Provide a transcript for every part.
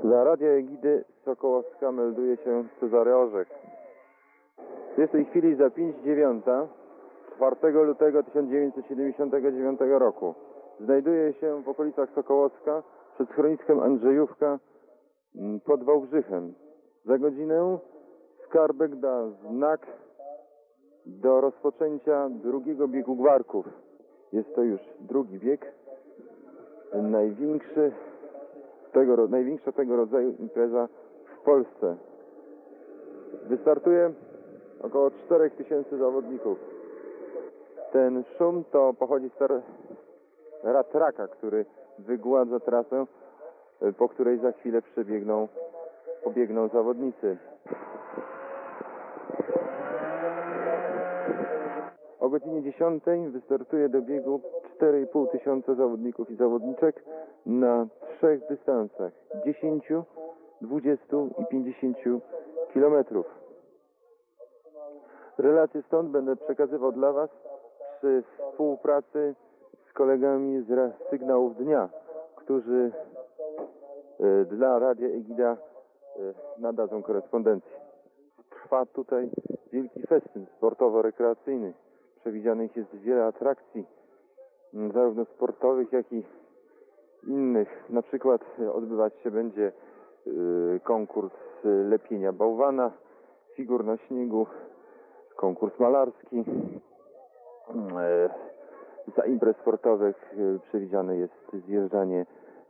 Dla Radia Egidy Sokołowska melduje się Cezary Orzech. Jest w tej chwili za 5:09, 4 lutego 1979 roku. Znajduje się w okolicach Sokołowska przed schroniskiem Andrzejówka pod Wałbrzychem. Za godzinę Skarbek da znak do rozpoczęcia drugiego biegu Gwarków. Jest to już drugi bieg, największa tego rodzaju impreza w Polsce. Wystartuje około 4000 zawodników. Ten szum to pochodzi z ratraka, który wygładza trasę, po której za chwilę pobiegną zawodnicy. O godzinie 10 wystartuje do biegu 4500 zawodników i zawodniczek na 3 dystansach: 10, 20 i 50 km. Relacje stąd będę przekazywał dla Was przy współpracy z kolegami z Sygnałów Dnia, którzy dla Radia Egida nadadzą korespondencję. Trwa tutaj wielki festyn sportowo-rekreacyjny. Przewidzianych jest wiele atrakcji, zarówno sportowych, jak i innych. Na przykład odbywać się będzie konkurs lepienia bałwana, figur na śniegu, konkurs malarski. Za imprez sportowych przewidziane jest zjeżdżanie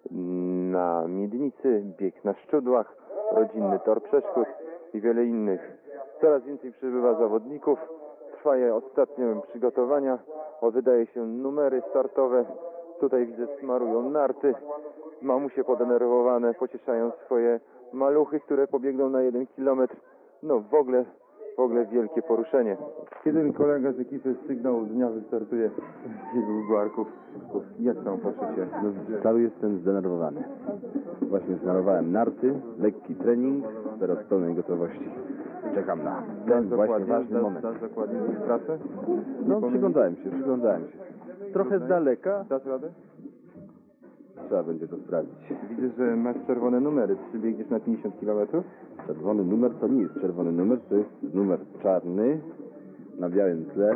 na miednicy, bieg na szczudłach, rodzinny tor przeszkód i wiele innych. Coraz więcej przybywa zawodników. Trwają ostatnie przygotowania. Wydaje się numery startowe. Tutaj widzę, smarują narty. Mamusie podenerwowane pocieszają swoje maluchy, które pobiegną na 1 kilometr. No w ogóle wielkie poruszenie. Jeden kolega z ekipy Sygnałów Dnia wystartuje w biegu Gwarków. Jak tam poczucie? No, cały jestem zdenerwowany. Właśnie znarowałem narty, lekki trening, teraz w pełnej gotowości. Czekam na ten właśnie ważny moment. Dasz dokładnie trasę? No, przyglądałem się. Trochę z daleka. Dasz radę? Trzeba będzie to sprawdzić. Widzę, że masz czerwone numery. Czy biegniesz na 50 km? Czerwony numer to nie jest czerwony numer, to jest numer czarny na białym tle,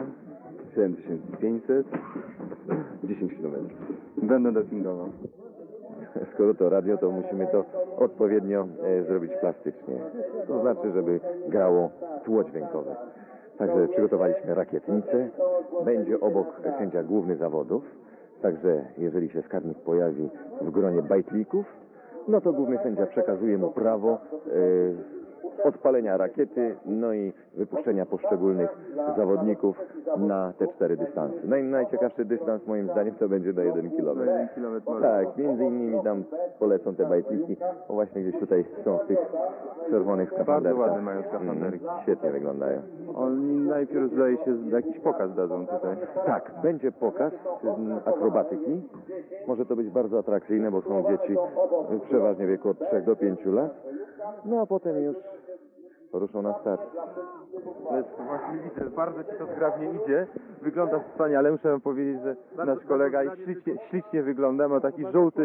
7500, 10 km. Będę dopingował. Skoro to radio, to musimy to odpowiednio zrobić plastycznie. To znaczy, żeby grało tło dźwiękowe. Także przygotowaliśmy rakietnicę. Będzie obok sędzia główny zawodów. Także jeżeli się skarbnik pojawi w gronie bajtlików, no to główny sędzia przekazuje mu prawo odpalenia rakiety, no i wypuszczenia poszczególnych zawodników na te 4 dystanse. Najciekawszy dystans moim zdaniem to będzie do 1 km. Tak, między innymi tam polecą te bajtliki, bo właśnie gdzieś tutaj są w tych czerwonych skafanderkach. Bardzo ładne mają skafanderki. Świetnie wyglądają. Oni najpierw zdaje się jakiś pokaz dadzą tutaj. Tak, będzie pokaz akrobatyki. Może to być bardzo atrakcyjne, bo są dzieci przeważnie w wieku od 3 do 5 lat. No a potem już ruszą na start. Właśnie widzę, bardzo Ci to zgrabnie idzie. Wygląda wspaniale. Muszę wam powiedzieć, że nasz kolega i ślicznie wygląda. Ma taki żółty...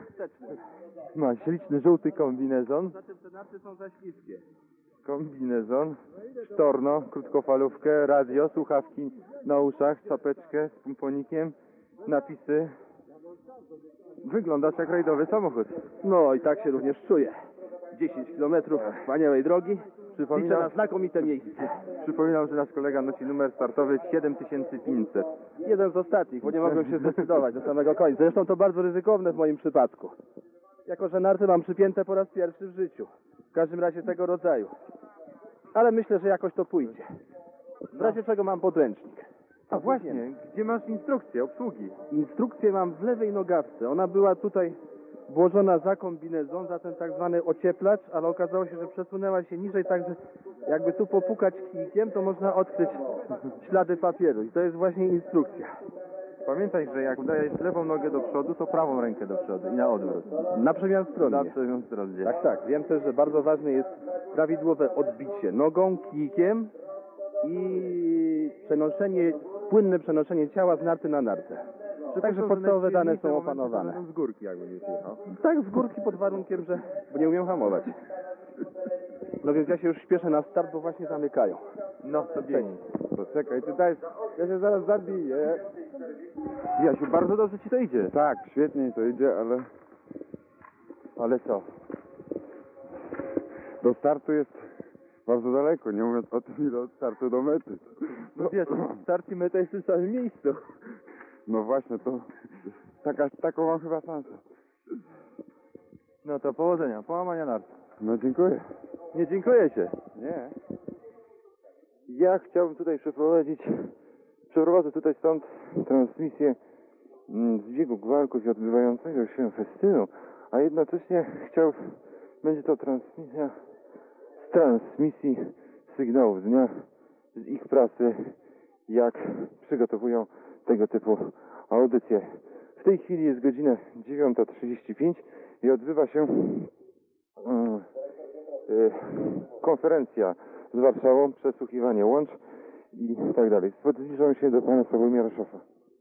Ma śliczny żółty kombinezon. Zatem te narty są za śliskie. Kombinezon, sztorno, krótkofalówkę, radio, słuchawki na uszach, czapeczkę z pomponikiem, napisy. Wyglądasz jak rajdowy samochód. No i tak się również czuję. 10 km wspaniałej drogi. Liczę na znakomite miejsce. Przypominam, że nasz kolega nosi numer startowy 7500. Jeden z ostatnich, bo nie mogłem się zdecydować do samego końca. Zresztą to bardzo ryzykowne w moim przypadku. Jako że narty mam przypięte po raz pierwszy w życiu. W każdym razie tego rodzaju. Ale myślę, że jakoś to pójdzie. W razie czego mam podręcznik. A właśnie, gdzie masz instrukcję obsługi? Instrukcję mam w lewej nogawce. Ona była tutaj włożona za kombinezon, za ten tak zwany ocieplacz, ale okazało się, że przesunęła się niżej, także jakby tu popukać kijkiem, to można odkryć ślady papieru. I to jest właśnie instrukcja. Pamiętaj, że jak udajesz lewą nogę do przodu, to prawą rękę do przodu i na odwrót. Na przemian stronnie. Na przemian stronnie. Tak. Wiem też, że bardzo ważne jest prawidłowe odbicie nogą, kijkiem i płynne przenoszenie ciała z narty na nartę. Także podstawowe dane są opanowane. Z górki jakby nie zjechał. Tak, z górki pod warunkiem, że... bo nie umiem hamować. No więc ja się już śpieszę na start, bo właśnie zamykają. No, to biegnij. Poczekaj, ty daj, ja się zaraz zabiję. Jasiu, bardzo dobrze ci to idzie. Tak, świetnie to idzie, ale Ale co? do startu jest bardzo daleko, nie mówiąc o tym, ile od startu do mety. No wiesz, start i meta jest w tym samym miejscu. No właśnie, to taką mam chyba szansę. No to powodzenia, połamania nart. No dziękuję. Nie dziękuję się. Nie. Ja chciałbym tutaj przeprowadzę tutaj stąd transmisję z biegu gwarków i odbywającego się festynu, a jednocześnie będzie to transmisja z transmisji sygnałów dnia, z ich pracy, jak przygotowują tego typu audycje. W tej chwili jest godzina 9:35 i odbywa się konferencja z Warszawą, przesłuchiwanie łącz i tak dalej. Zbliżam się do pana Sławomira Szofa.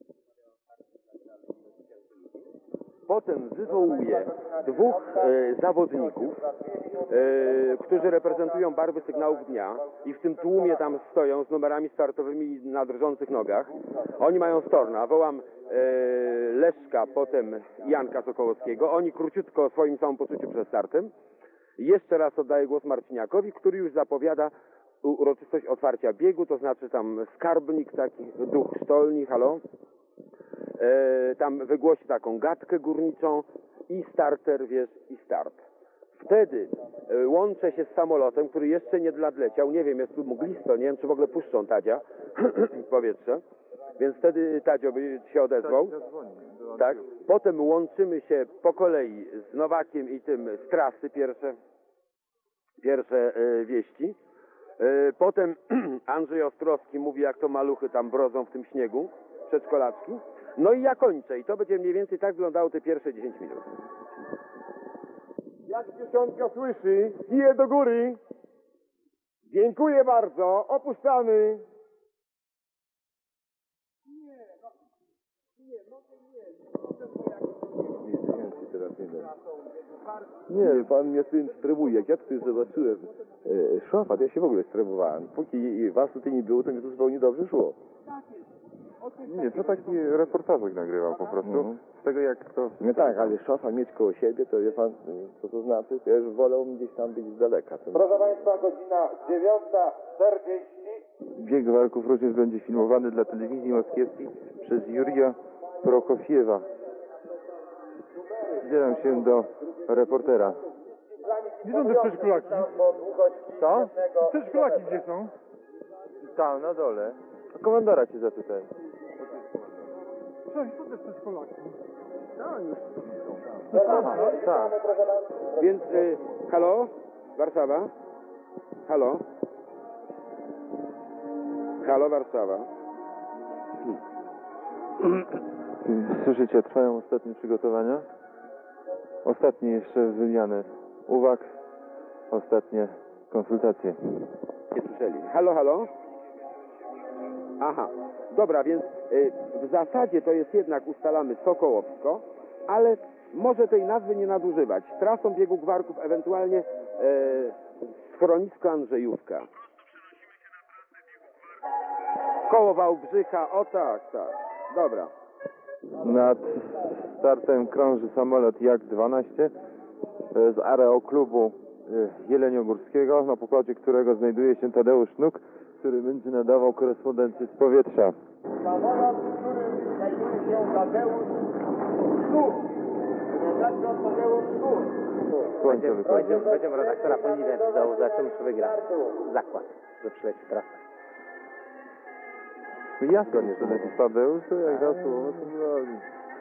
Potem wywołuje dwóch zawodników, którzy reprezentują barwy sygnałów dnia i w tym tłumie tam stoją z numerami startowymi na drżących nogach. Oni mają storna. Wołam Leszka, potem Janka Sokołowskiego. Oni króciutko o swoim samopoczuciu przed startem. Jeszcze raz oddaję głos Marciniakowi, który już zapowiada uroczystość otwarcia biegu, to znaczy tam skarbnik, taki duch sztolni, halo. Tam wygłosi taką gadkę górniczą i starter, wiesz, i start. Wtedy łączę się z samolotem, który jeszcze nie nadleciał, nie wiem, jest tu mglisto, nie wiem, czy w ogóle puszczą Tadzia w powietrze, więc wtedy Tadzio by się odezwał. Tak. Potem łączymy się po kolei z Nowakiem i tym z trasy, pierwsze wieści. Potem Andrzej Ostrowski mówi, jak to maluchy tam brodzą w tym śniegu, przedszkolaczki. No i ja kończę i to będzie mniej więcej tak wyglądało te pierwsze 10 minut. Jak dziesiątka słyszy, kije do góry. Dziękuję bardzo, opuszczamy. Nie, pan mnie tym stremuje. Jak ja tutaj zobaczyłem szafat, ja się w ogóle stremowałem. Póki was tutaj nie było, to mi to zupełnie dobrze szło. Nie, to taki reportażek nagrywam po prostu. Z tego jak to... No tak, ale szafa mieć koło siebie, to wie pan, co to znaczy? Ja już wolę gdzieś tam być z daleka. To... Proszę Państwa, godzina 9:40. Bieg walków również będzie filmowany dla telewizji moskiewskiej przez Jurija Prokofiewa. Zbieram się do reportera. Gdzie są te przedszkolaki? Co? Przedszkolaki gdzie są? Tam, na dole. Komandora cię zapytaj. Cześć, co te przedszkolaki? Aha, tak. Więc, halo? Warszawa? Halo? Halo, Warszawa? Słyszycie, trwają ostatnie przygotowania. Ostatnie jeszcze wymiany uwag. Ostatnie konsultacje. Nie słyszeli. Halo, halo? Aha, dobra, więc w zasadzie to jest jednak, ustalamy Sokołowsko, ale może tej nazwy nie nadużywać. Trasą biegu gwarków, ewentualnie schronisko Andrzejówka. Koło Wałbrzycha, o tak, tak. Dobra. Nad startem krąży samolot Jak-12 z aeroklubu Jeleniogórskiego, na pokładzie którego znajduje się Tadeusz Nuk, który będzie nadawał korespondencję z powietrza. Samolot, w którym znajduje się Tadeusz Sznur. Redaktor Tadeusz Sznur. Słońce wychodzi. Będziemy redaktora Poliwet do zobaczymy, czy wygra zakład, że przyleci trasę. Jasno, nie, że leci Tadeusz, to jak da słowo, to zrobi.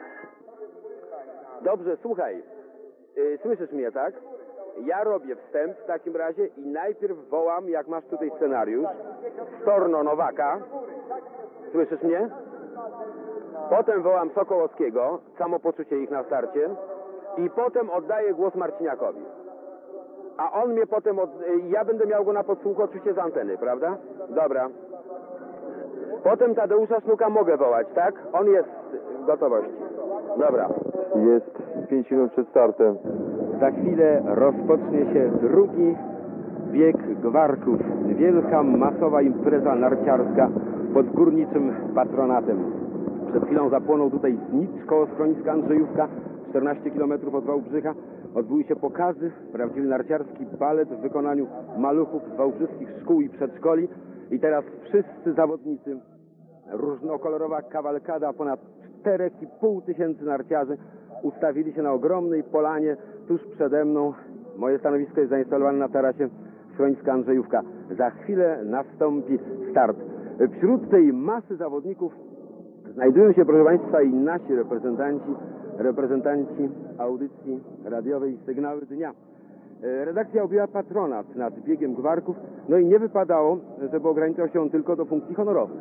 Dobrze, słuchaj. Słyszysz mnie, tak? Ja robię wstęp w takim razie i najpierw wołam, jak masz tutaj scenariusz, Storno Nowaka. Słyszysz mnie? Potem wołam Sokołowskiego, samopoczucie ich na starcie. I potem oddaję głos Marciniakowi. A on mnie potem, ja będę miał go na podsłuchu oczywiście z anteny, prawda? Dobra. Potem Tadeusza Sznuka mogę wołać, tak? On jest gotowości. Dobra. Jest 5 minut przed startem. Za chwilę rozpocznie się drugi bieg gwarków. Wielka, masowa impreza narciarska pod górniczym patronatem. Przed chwilą zapłonął tutaj znicz koło schroniska Andrzejówka, 14 km od Wałbrzycha. Odbyły się pokazy, prawdziwy narciarski balet w wykonaniu maluchów z wałbrzyskich szkół i przedszkoli. I teraz wszyscy zawodnicy, różnokolorowa kawalkada, ponad 4,5 tysięcy narciarzy ustawili się na ogromnej polanie tuż przede mną. Moje stanowisko jest zainstalowane na tarasie schroniska Andrzejówka. Za chwilę nastąpi start. Wśród tej masy zawodników znajdują się, proszę Państwa, i nasi reprezentanci audycji radiowej Sygnały Dnia. Redakcja objęła patronat nad biegiem gwarków, no i nie wypadało, żeby ograniczał się on tylko do funkcji honorowych.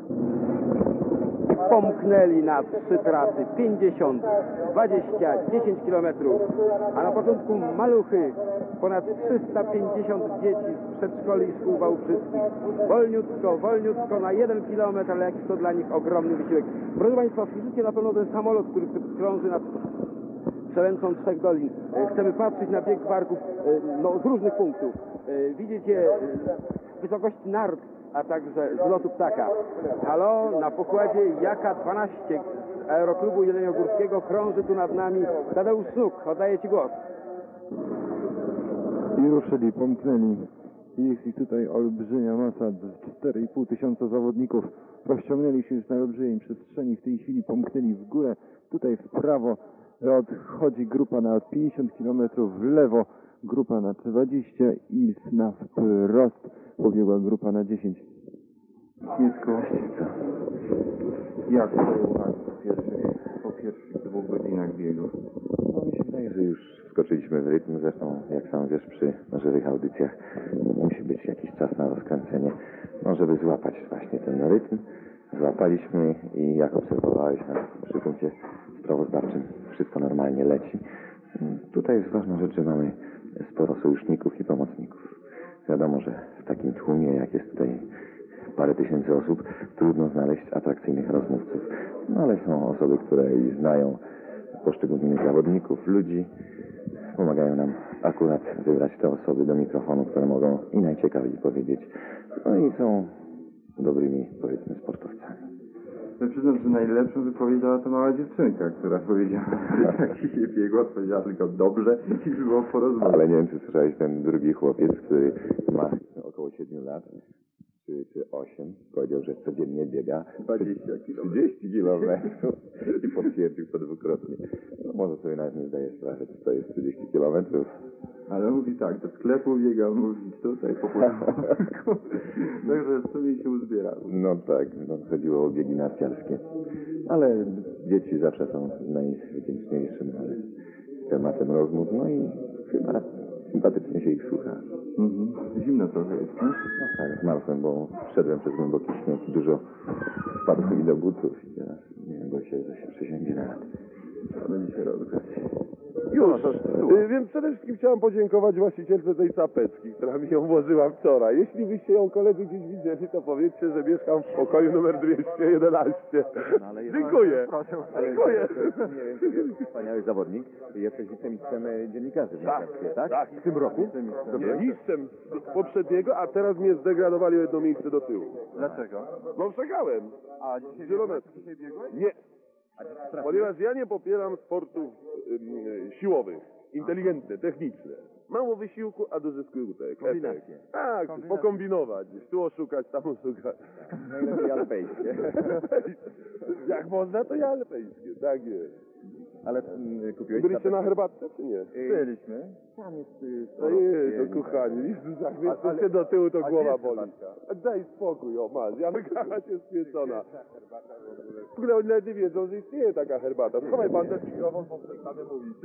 Pomknęli na 3 trasy, 50, 20, 10 kilometrów, a na początku maluchy, ponad 350 dzieci z przedszkoli i szkół wałbrzyskich. Wolniutko, na 1 kilometr, ale jakiś to dla nich ogromny wysiłek. Proszę Państwa, słyszycie na pewno ten samolot, który krąży nad przełęczą Trzech Dolin. Chcemy patrzeć na bieg gwarków z różnych punktów. Widzicie wysokość nart, a także z lotu ptaka. Halo, na pokładzie Jaka-12 z Aeroklubu Jeleniogórskiego krąży tu nad nami Tadeusz Sznuk. Oddaję Ci głos. I ruszyli, pomknęli. Jest ich tutaj olbrzymia masa, 4,5 tysiąca zawodników. Rozciągnęli się już na olbrzymiej przestrzeni. W tej chwili pomknęli w górę. Tutaj w prawo odchodzi grupa na 50 km, w lewo grupa na 20 i na wprost pobiegła grupa na 10. Nisko. Jak to po pierwszych 2 godzinach biegu? No, mi się wydaje, że już wskoczyliśmy w rytm, zresztą jak sam wiesz, przy żywych audycjach musi być jakiś czas na rozkręcenie, no żeby złapać właśnie ten rytm. Złapaliśmy i jak obserwowałeś przy punkcie sprawozdawczym, wszystko normalnie leci. Tutaj jest ważna rzecz, że mamy sporo sojuszników i pomocników. Wiadomo, że w takim tłumie, jak jest tutaj parę tysięcy osób, trudno znaleźć atrakcyjnych rozmówców. No ale są osoby, które i znają poszczególnych zawodników, ludzi. Pomagają nam akurat wybrać te osoby do mikrofonu, które mogą i najciekawiej powiedzieć. No i są dobrymi, powiedzmy, sportowcami. Ja przyznam, że najlepszą wypowiedź dała to mała dziewczynka, która powiedziała, jak się biegła, powiedziała tylko dobrze i było po rozmowie. Ale nie wiem, czy słyszałeś, ten drugi chłopiec, który ma około 7 lat, czy 8, powiedział, że codziennie biega 30 kilometrów i potwierdził to dwukrotnie. No, może sobie nawet nie zdaje sprawy, czy to jest 30 kilometrów. Ale mówi tak, do sklepu biegał, mówi tutaj po podwórku. Także w sumie się uzbierało. No tak, no, chodziło o biegi narciarskie. Ale dzieci zawsze są najwdzięczniejszym tematem rozmów, no i chyba sympatycznie się ich słucha. Zimno trochę jest, nie? No tak, zmarzłem, bo wszedłem przez głęboki śnieg, dużo wpadło mi do butów i teraz nie wiem, bo się przesiądzie na lat. Będzie się rozgrać. Już. Więc przede wszystkim chciałem podziękować właścicielce tej czapeczki, która mi ją włożyła wczoraj. Jeśli byście ją koledzy gdzieś widzieli, to powiedzcie, że mieszkam w pokoju numer 211. Dziękuję. Dziękuję. Wspaniały zawodnik. Jesteś wicemistrzem dziennikarzy w narciarstwie, tak? Tak. W tym roku? Nie, mistrzem poprzedniego, a teraz mnie zdegradowali o 1 miejsce do tyłu. Dlaczego? No przegrałem. A dzisiaj biegłeś? Nie. Ponieważ ja nie popieram sportów siłowych, inteligentne, techniczne. Mało wysiłku, a duży skutek. Kombinacje. Tak, pokombinować. Tu oszukać, tam oszukać. Najlepiej alpejskie. Jak można, to ja alpejskie. Tak jest. Ale kupiłeś Byliście na herbatce, czy nie? Byliśmy. Tam jest To jest, to kochani. Jak jesteście do tyłu, to głowa boli. Daj spokój, o masz. Janka się spieczona. W ogóle oni nawet nie wiedzą, że istnieje taka herbata. Schowaj pan ten mikrofon, bo przestanę mówić.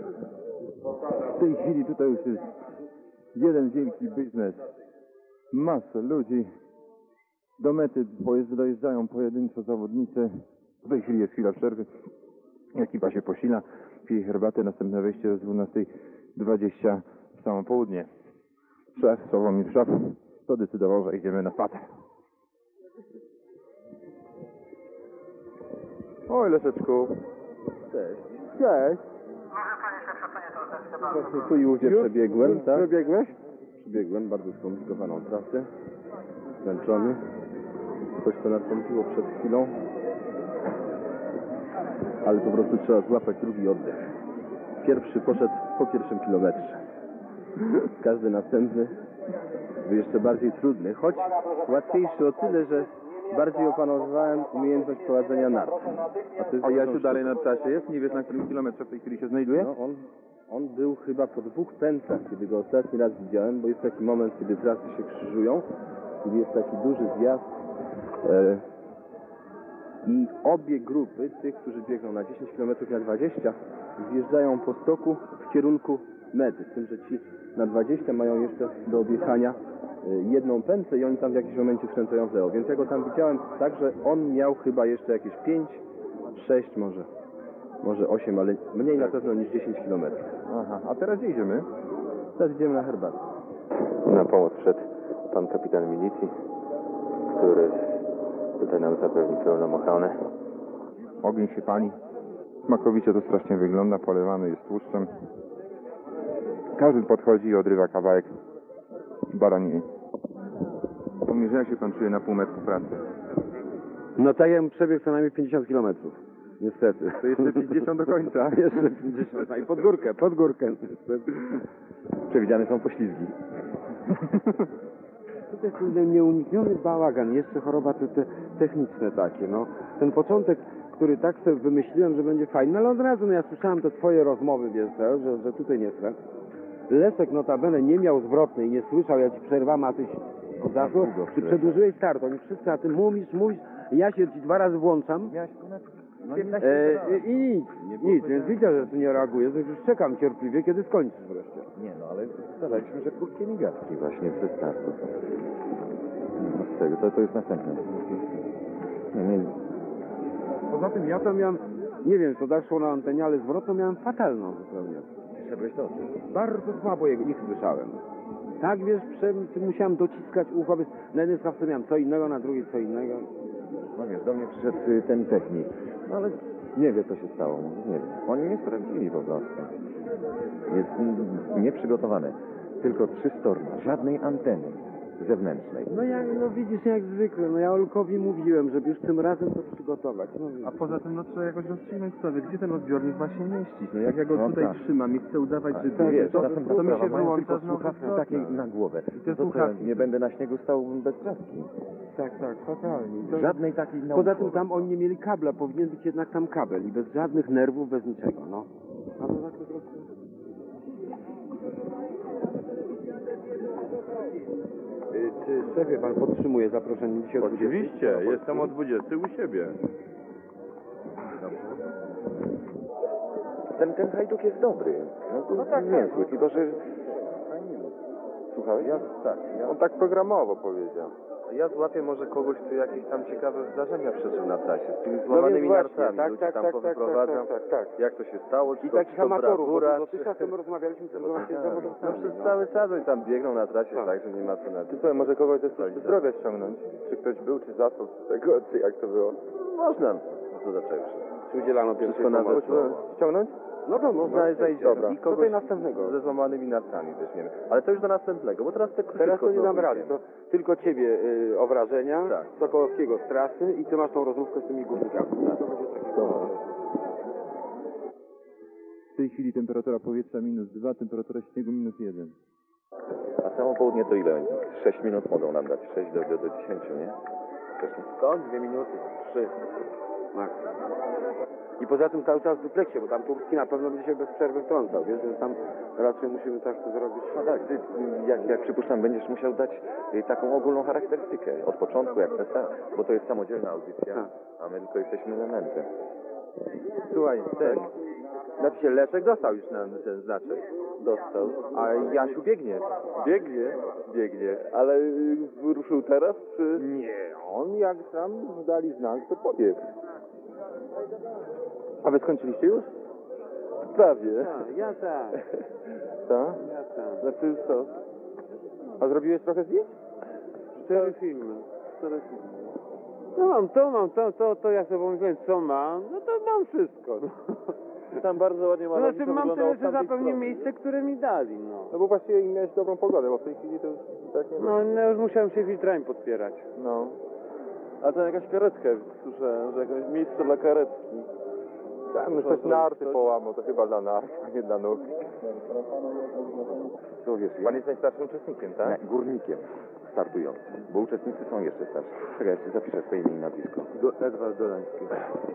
W tej chwili tutaj już jest jeden wielki biznes. Masa ludzi. Do mety dojeżdżają pojedynczo zawodnicy. W tej chwili jest chwila przerwy. Ekipa się posila, pije herbatę, następne wejście o 12:20 w samo południe. Szef, Sławomir Szaf, to decydował, że idziemy na spacer. Oj, Leszeczku. Cześć. Cześć. Właśnie tu i ówdzie przebiegłem, tak? Przebiegłeś? Przebiegłem bardzo skomplikowaną trasę. Zmęczony. Choć to nastąpiło przed chwilą. Ale po prostu trzeba złapać drugi oddech. Pierwszy poszedł po pierwszym kilometrze. Każdy następny był jeszcze bardziej trudny, choć łatwiejszy o tyle, że bardziej opanowałem umiejętność prowadzenia nart. To jest A ważną Jasiu dalej na trasie jest? Nie wiesz, na którym kilometrze w tej chwili się znajduje? No, on był chyba po 2 pętlach, kiedy go ostatni raz widziałem, bo jest taki moment, kiedy trasy się krzyżują, kiedy jest taki duży zjazd i obie grupy, tych, którzy biegną na 10 km na 20, zjeżdżają po stoku w kierunku mety, z tym, że ci na 20 mają jeszcze do objechania jedną pętlę i oni tam w jakimś momencie skręcają w lewo, więc ja go tam widziałem tak, że on miał chyba jeszcze jakieś 5, 6 może 8, ale mniej na pewno niż 10 km. Aha, a teraz gdzie idziemy? Teraz idziemy na herbatę. Na pomoc przed pan kapitan milicji, który tutaj nam zapewni pełną ochronę. Ogień się pali. Smakowicie to strasznie wygląda, polewany jest tłuszczem. Każdy podchodzi i odrywa kawałek baraniny. Pomierze, jak się pan czuje na półmetku pracy? No tak, ja bym przebiegł co najmniej 50 km. Niestety. To jeszcze 50 do końca. Jeszcze 50. I pod górkę. Niestety. Przewidziane są poślizgi. To jest ten nieunikniony bałagan, jeszcze choroba te techniczne takie, no. Ten początek, który tak sobie wymyśliłem, że będzie fajny, ale od razu, no ja słyszałem te twoje rozmowy, wiesz, że tutaj nie chcę. Leszek notabene nie miał zwrotnej, nie słyszał, ja ci przerwam, a tyś zaszło, ty przedłużyłeś start, oni wszyscy, a ty mówisz, ja się ci 2 razy włączam. I nic, więc widzę, że ty nie reagujesz, więc już czekam cierpliwie, kiedy skończysz wreszcie. Nie no, ale staraliśmy, że krótkie migawki właśnie ze startu. No z tego, to jest następne. Nie. Poza tym ja to miałem, nie wiem, co zaszło na antenie, ale zwrot to miałem fatalną zupełnie. Szedłeś to. Bardzo słabo ich słyszałem. Tak, wiesz, musiałem dociskać ucho, wiesz, na jednej stawce miałem co innego, na drugiej co innego. No wiesz, do mnie przyszedł ten technik, no ale nie wie, co się stało. Nie wiem. Oni nie sprawdzili po prostu. Jest nieprzygotowane. Tylko 3 storna, żadnej anteny zewnętrznej. No widzisz, jak zwykle, no ja Olkowi mówiłem, żeby już tym razem to przygotować. No, A poza tym, no trzeba jakoś rozstrzygnąć sprawę, gdzie ten odbiornik ma się mieścić. No jak ja go No tutaj tak. trzymam i chcę udawać, że Tak, wiesz, to mi się mają wyłącza tylko znowu słuchawki zwrotna. takie na głowę. te To słuchawki- nie będę na śniegu stał bez traski. tak, fatalnie. Żadnej takiej naukowej. Poza tym tam oni nie mieli kabla, powinien być jednak tam kabel i bez żadnych nerwów, bez niczego, no. A to tak po prostu... Czy szefie pan podtrzymuje zaproszenie dzisiaj o 20? Oczywiście, jestem o 20 u siebie. Ten hajduk jest dobry. No tak, niezły, tylko że... Słuchałeś? Tak. On tak programowo powiedział. Ja złapię może kogoś, kto jakieś tam ciekawe zdarzenia przeżył na trasie. Z tymi No złamanymi więc właśnie, nartami. tak, Ludzi tak, tam tak, powyprowadzam. tak. Jak to się stało? Czy I to, takich czy to amatorów, bo brawura, dotychczas czy... my rozmawialiśmy tylko właśnie z No zawodowcami. przez cały czas oni tam biegną na trasie, tak, że nie ma co na tym. Słuchaj, może kogoś ze służby zdrowia ściągnąć? Czy ktoś był, czy zasób z tego, czy jak to było? Można, co zaczęliśmy. Czy udzielano pierwszej Wszystko na pomocy? wesło. Ściągnąć? No to można Zajdziemy. Dobra. I Do kogoś tej następnego. ze złamanymi nartami weźmiemy. Ale to już do następnego, bo teraz te krótko Teraz to nie znowu dam rady, idziemy. to tylko ciebie o wrażenia, Tak. Sokołowskiego z trasy i ty masz tą rozmówkę z tymi górnikami. To będzie takie... W tej chwili temperatura powietrza -2, temperatura śniegu -1. A samo południe to ile? 6 minut mogą nam dać. 6 do 10, nie? Skąd? 2 minuty, 3. Max. I poza tym cały czas w dupleksie, bo tam Turski na pewno będzie się bez przerwy wtrącał, wiesz, więc tam raczej musimy tak to zrobić. No tak, ty, jak przypuszczam, będziesz musiał dać taką ogólną charakterystykę. Od początku, jak ta, bo to jest samodzielna audycja, a my tylko jesteśmy elementem. Słuchaj, ten. Znaczy się Leszek dostał już ten znaczek. Dostał. A Jasiu biegnie. Biegnie. Ale ruszył teraz, czy... Nie, on jak sam dali znak, to pobiegł. A wy skończyliście już? Prawie. Ja tak. Co? Ja tak. Znaczy co? A zrobiłeś trochę zdjęć? 4 filmy. No mam to jak sobie pomyślałem, co mam, no to mam wszystko. No. Tam bardzo ładnie To ma znaczy mam tyle, że zapewnię miejsce, które mi dali, no. No bo właściwie im miałeś dobrą pogodę, bo w tej chwili to już tak nie ma. No już musiałem się filtrami podpierać. No. A to jakaś karetka, słyszałem, że jakieś miejsce dla karetki. Tam już coś narty połamał, to chyba dla nart, a nie dla nóg. To wiesz, Pan jest najstarszym uczestnikiem, tak? nie, górnikiem startującym, bo uczestnicy są jeszcze starsi. Czekaj, jeszcze zapiszę swoje imię i nazwisko. Edward Dolański.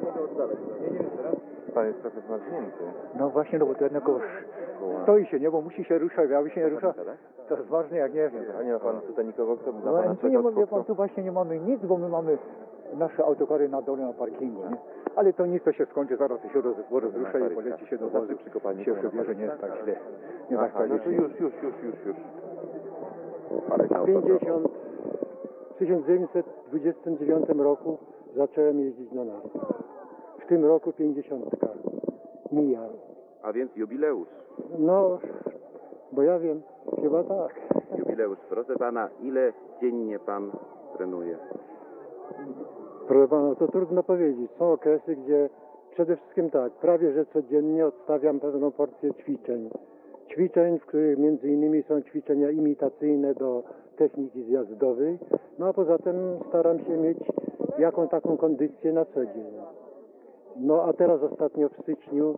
Pan jest trochę zmarznięty. No właśnie, no bo to jednak stoi się, nie? Bo musi się ruszać, jakby się nie rusza, to jest ważne, jak nie wiem. A nie ma pan tutaj nikogo, kto by za No pana tu nie czekał? ma, wie pan, tu właśnie nie mamy nic, bo my mamy nasze autokary na dole na parkingu, nie? Ale to nic, to się skończy, zaraz to się rozrusza i poleci się do wozu, się przebierze, nie jest tak źle. Nie tak Aha, no to tragicznie. już. W 1929 roku zacząłem jeździć na nartach. W tym roku 50 mija. A więc jubileusz. No, bo ja wiem, chyba tak. Jubileusz. Proszę pana, ile dziennie pan trenuje? Proszę pana, to trudno powiedzieć. Są okresy, gdzie przede wszystkim tak, prawie że codziennie odstawiam pewną porcję ćwiczeń. Ćwiczeń, w których między innymi są ćwiczenia imitacyjne do techniki zjazdowej. No a poza tym staram się mieć jaką taką kondycję na co dzień. No a teraz ostatnio w styczniu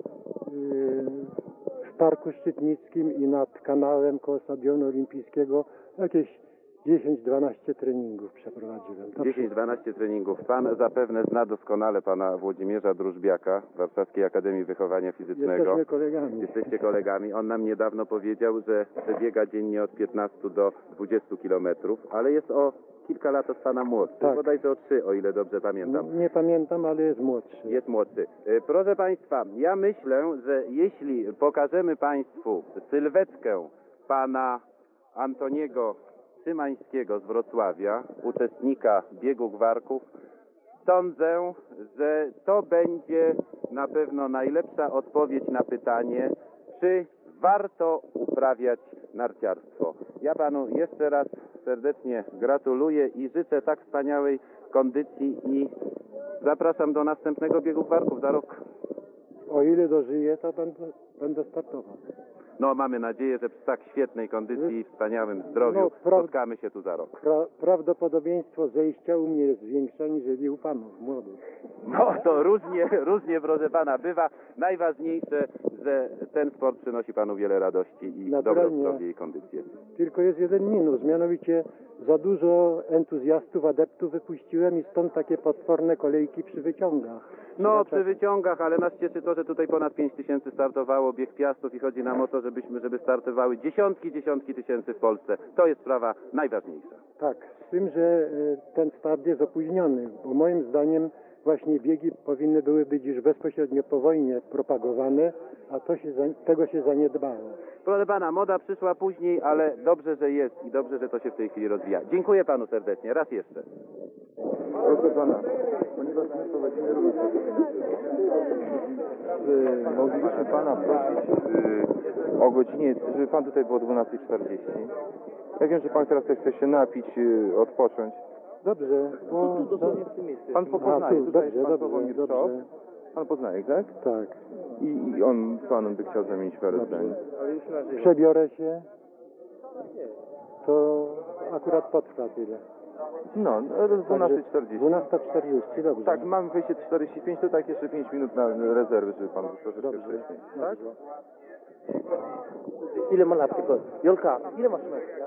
w Parku Szczytnickim i nad kanałem koło Stadionu Olimpijskiego jakieś 10-12 treningów przeprowadziłem. To 10-12 treningów. Pan zapewne zna doskonale pana Włodzimierza Drużbiaka z Warszawskiej Akademii Wychowania Fizycznego. Jesteśmy kolegami. Jesteście kolegami. On nam niedawno powiedział, że przebiega dziennie od 15 do 20 kilometrów, ale jest o kilka lat od pana młodszy. Tak. Bodajże o 3, o ile dobrze pamiętam. Nie pamiętam, ale jest młodszy. Jest młodszy. Proszę państwa, ja myślę, że jeśli pokażemy państwu sylwetkę pana Antoniego Szymańskiego z Wrocławia, uczestnika biegu gwarków, sądzę, że to będzie na pewno najlepsza odpowiedź na pytanie, czy warto uprawiać narciarstwo. Ja panu jeszcze raz serdecznie gratuluję i życzę tak wspaniałej kondycji i zapraszam do następnego biegu gwarków za rok. O ile dożyję, to będę startował. No, mamy nadzieję, że przy tak świetnej kondycji i wspaniałym zdrowiu No, spotkamy się tu za rok. Prawdopodobieństwo zejścia u mnie jest większe niżeli u panów młodych. No, to różnie, proszę pana, bywa. Najważniejsze, że ten sport przynosi panu wiele radości i dobro Naturalnie. zdrowie i kondycję. Tylko jest jeden minus, mianowicie za dużo entuzjastów, adeptów wypuściłem i stąd takie potworne kolejki przy wyciągach. No, przy wyciągach, ale nas cieszy to, że tutaj ponad 5 tysięcy startowało bieg Piastów i chodzi nam o to, żeby startowały dziesiątki tysięcy w Polsce. To jest sprawa najważniejsza. Tak, z tym, że ten start jest opóźniony, bo moim zdaniem właśnie biegi powinny były być już bezpośrednio po wojnie propagowane, a tego się zaniedbało. Proszę pana, moda przyszła później, ale dobrze, że jest i dobrze, że to się w tej chwili rozwija. Dziękuję panu serdecznie, raz jeszcze. Proszę pana, ponieważ my prowadzimy również moglibyśmy pana prosić o godzinie, żeby pan tutaj było o 12:40. Ja wiem, że pan teraz też chce się napić, odpocząć. Dobrze, bo... Pan poznaje, tu, tutaj jest pan dobrze, Sławomir dobrze. Szop. Pan poznaje, tak? Tak. I on z panem by chciał zamienić parę zdań. Przebiorę się, to akurat potrwa tyle. No, do 12:40. 12:40, dobrze. Tak, mamy wejście 45, to tak jeszcze 5 minut na rezerwy, żeby pan troszeczkę Dobrze. wcześniej. Tak? Ile ma lat tylko? Jolka, ile masz metra?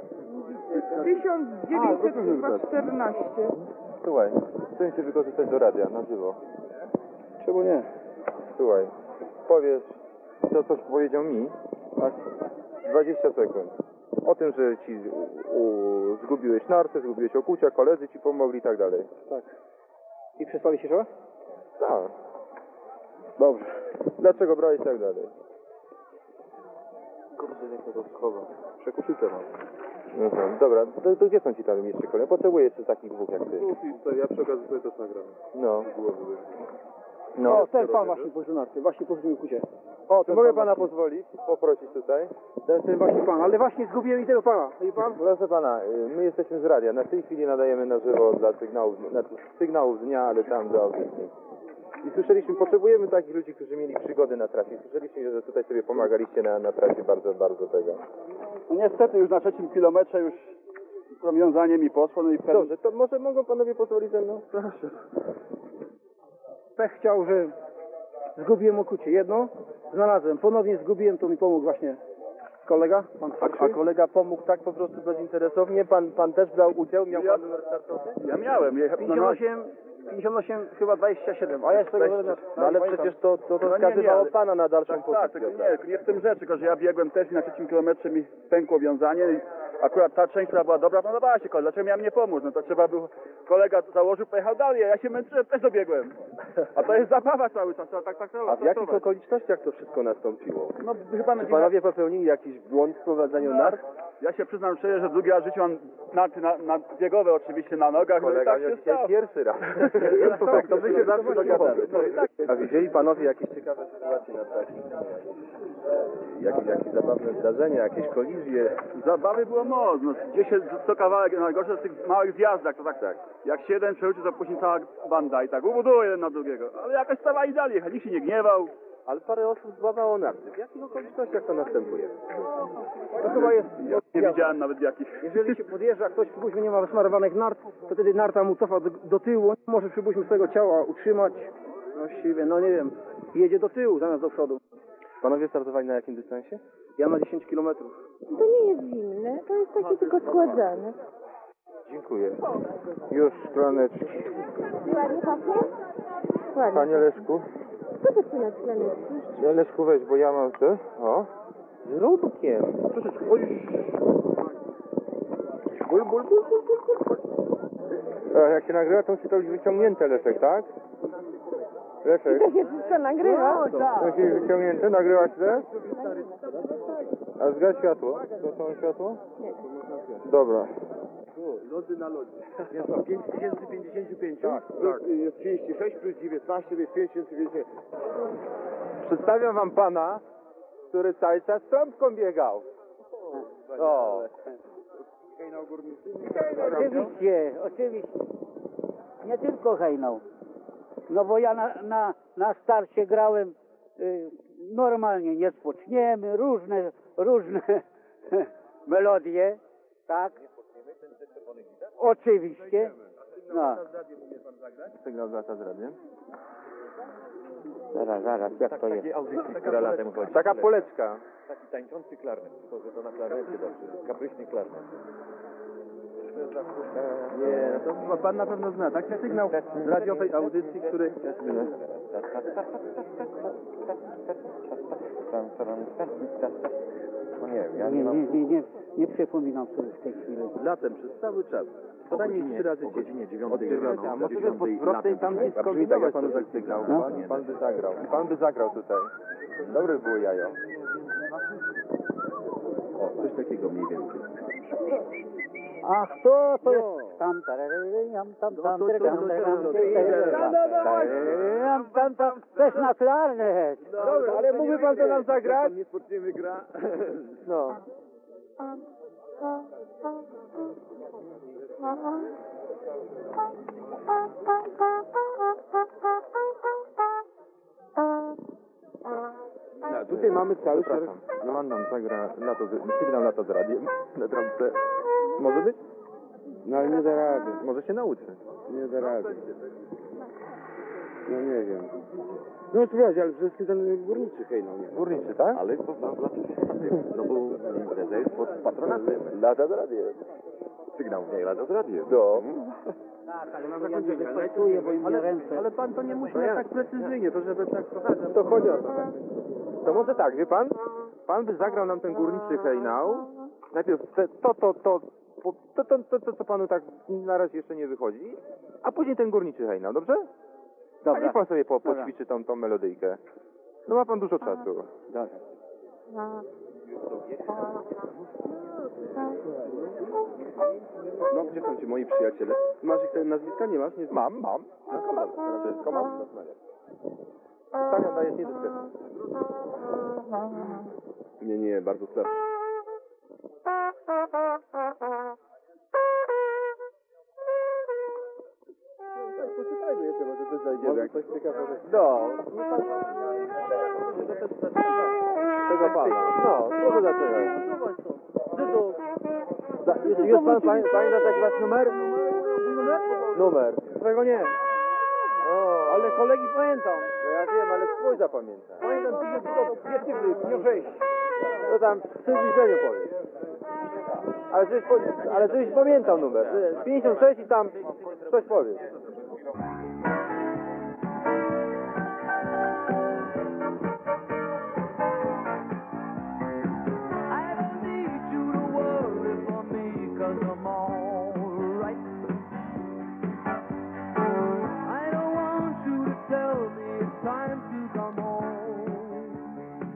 1914. Słuchaj, chcę się wykorzystać do radia, na żywo. Czemu nie? Słuchaj, powiesz to, co powiedział mi, tak? 20 sekund. O tym, że ci zgubiłeś nartę, zgubiłeś okucia, koledzy ci pomogli i tak dalej. Tak. I przestali się szła? Tak. Dobrze. Dlaczego brałeś i tak dalej? Kurde, jak to schowa. Przekusice mam. No tak. Dobra, to gdzie są ci tam jeszcze kolejne? Potrzebuję jeszcze takich dwóch jak ty. Ja przy okazji sobie też nagram. No. No. O, ten pan właśnie położył narty, właśnie położył mi kucie. O, to mogę pana pozwolić, poprosić tutaj? Ten właśnie pan, ale właśnie zgubiłem i tego pana. I pan? Proszę pana, my jesteśmy z radia. Na tej chwili nadajemy na żywo dla sygnałów dnia, ale tam do audycji. I słyszeliśmy, potrzebujemy takich ludzi, którzy mieli przygody na trasie. Słyszeliśmy, że tutaj sobie pomagaliście na trasie bardzo, bardzo tego. No niestety już na 3. kilometrze już rozwiązanie mi poszło, no i Dobrze, to może mogą panowie pozwolić ze mną? proszę. Pech chciał, że zgubiłem okucie. Jedno znalazłem, ponownie zgubiłem, to mi pomógł właśnie kolega, pan A kolega pomógł tak po prostu bezinteresownie? Pan też brał udział? Miał pan numer startowy? Ja miałem. 58 chyba 27, a ja z tego No ale przecież to skazywało pana na dalszą pozycję. Nie w tym rzecz, tylko że ja biegłem też i na 3. kilometrze mi pękło wiązanie i akurat ta część, która była dobra, podobała się koledze. Dlaczego miałem nie pomóc? No to trzeba było, kolega założył, pojechał dalej, ja się męczyłem, też dobiegłem. A to jest zabawa cały czas, trzeba tak A w jakich okolicznościach to wszystko nastąpiło? No chyba Czy panowie popełnili jakiś błąd w prowadzeniu nart? Ja się przyznam szczerze, że drugi raz w życiu mam narty na biegowe oczywiście na nogach, no i Kolega tak miał się dzisiaj stało. pierwszy raz. Tak, to my się zawsze dogadamy. A widzieli panowie jakieś ciekawe sytuacje na trasie? Jakieś zabawne zdarzenia, jakieś kolizje? Zabawy było mocno, gdzieś się co kawałek, najgorsze w tych małych zjazdach, to tak, jak się jeden przełczy, to później cała banda i tak ubuduje jeden na drugiego, ale jakoś stawali dalej, nikt się nie gniewał. Ale parę osób złamało narty. W jakich okolicznościach to następuje? To chyba jest... Nie widziałem nawet jakich. Jeżeli się podjeżdża, ktoś przypuśćmy nie ma wysmarowanych nart, to wtedy narta mu cofa do tyłu, on nie może przypuśćmy swojego ciała utrzymać. Właściwie, no nie wiem, jedzie do tyłu zamiast do przodu. Panowie startowali na jakim dystansie? Ja na 10 kilometrów. To nie jest zimne, to jest takie tylko schładzane. Dziękuję. Już szklaneczki. Ładnie pachnie? Ładnie. Panie Leszku. Zobacz na szklaneczki. Leszku, weź, bo ja mam te. O. Z rubkiem. Troszeczkę, oj. Ból. Jak się nagrywa, to musi to być wyciągnięte, Leszek, tak? Leszek. To się wszystko nagrywa? To musi być wyciągnięte, nagrywać też? A zgaś światło. Zgaszone światło? Nie. Dobra. Lody na lodzie. Jest to 5055? Tak. Jest 36 plus 19, to jest 5050. Przedstawiam wam pana, który cały czas z trąbką biegał. O. Oczywiście. Nie tylko hejnał. No bo ja na starcie grałem normalnie, niespocznijmy, różne melodie, tak? Oczywiście. No. Sygnał lata z radiem. Zaraz, jak to jest? Takiej audycji, która latem chodzi. Taka poleczka. Taki tańczący klarnet, tylko że to na klarnecie dobrze. Kapryśny klarnet. Nie, to chyba pan na pewno zna. Taki sygnał z radiowej audycji, który... No nie wiem, ja nie mam... Nie przypominam sobie w tej chwili. Latem przez cały czas. Co najmniej 3 razy o godzinie 9 Od 9 rano, a do może 10 by w prostej tam Brzmi tak, skombinować jak panu panu zasygnał. zasygnał. Pan by zagrał. Pan by zagrał tutaj. Dobre było jajo. O, coś takiego mniej więcej. Ach, to jest tam, to jest na klarnet. Dobra, ale mógłby pan to nam zagrać? Nie spoczniemy gra. No. No, tutaj mamy cały szereg. No pan nam zagra sygnał lata z radiem na trąbce. Może być? No ale nie da rady. Może się nauczy. Nie da rady. No nie wiem. No spróbować, ale przede wszystkim ten górniczy hejnał, nie? Górniczy, tak? Ale to dla no bo impreza jest pod patronatem. Lata z radiem. Sygnał nie lata z radiem. No. Tak, ale na zakończenie wystartuje, bo im nie ręce. Ale pan to nie musi tak precyzyjnie, to żeby tak... To chodzi o to. To może tak, wie pan? Pan by zagrał nam ten górniczy hejnał. Najpierw to, co panu tak na razie jeszcze nie wychodzi, a później ten górniczy hejnał, dobrze? Dobra. A niech pan sobie poćwiczy tą melodyjkę. No ma pan dużo czasu. Dobra. No gdzie są ci moi przyjaciele? Masz ich te nazwiska? Nie masz? Nie znam. Mam. Wszystko mam. Stanion dajesz niedyskretnie. Nie, bardzo słabo. Poczytajmy jeszcze, może coś znajdziemy. Może Jak coś ciekawego. No. Tego pana. No, proszę zaczynać. Już pan pamięta taki wasz numer? Numer. Twojego nie. O, Ale kolegi pamiętam. no ja wiem, ale swój zapamiętam. Pamiętam, dwie cyfry, nie 6. To tam w przybliżeniu powiedz. Ale żebyś pamiętał numer. 56 i tam coś powiedz. I don't need you to worry for me, 'cause I'm